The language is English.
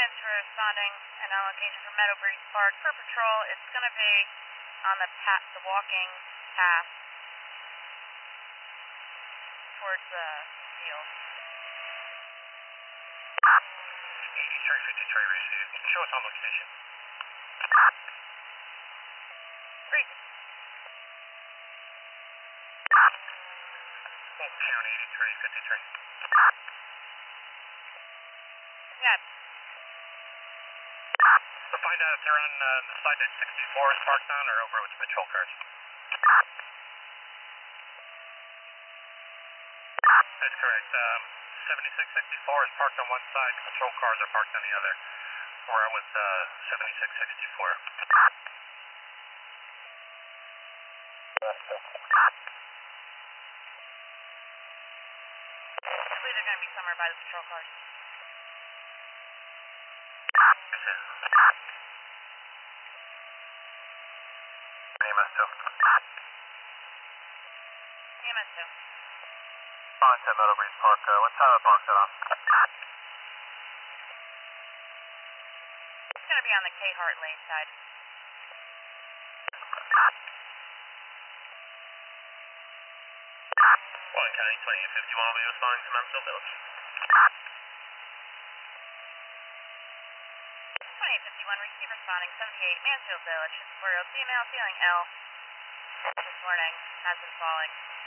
units for responding and on location for Meadow Breeze Park. For patrol, it's going to be on the walking path towards the field. 8353 received. Show us on location. Great. Fulton County 8353. Yeah. So find out if they're on the side that 64 is parked on or over with patrol cars. That's correct. 7664 is parked on one side, patrol cars are parked on the other. We're on with 7664. I believe they're going to be somewhere by the patrol cars. EMS 2. EMS 2. On to Meadow Breeze Park. What time of park that on? It's going to be on the K. Hart Lane side. Fulton County 2851 will be responding to Mansfield Village. 2851, receive responding 78 Mansfield Village. 4-year-old female feeling ill this morning, has been falling.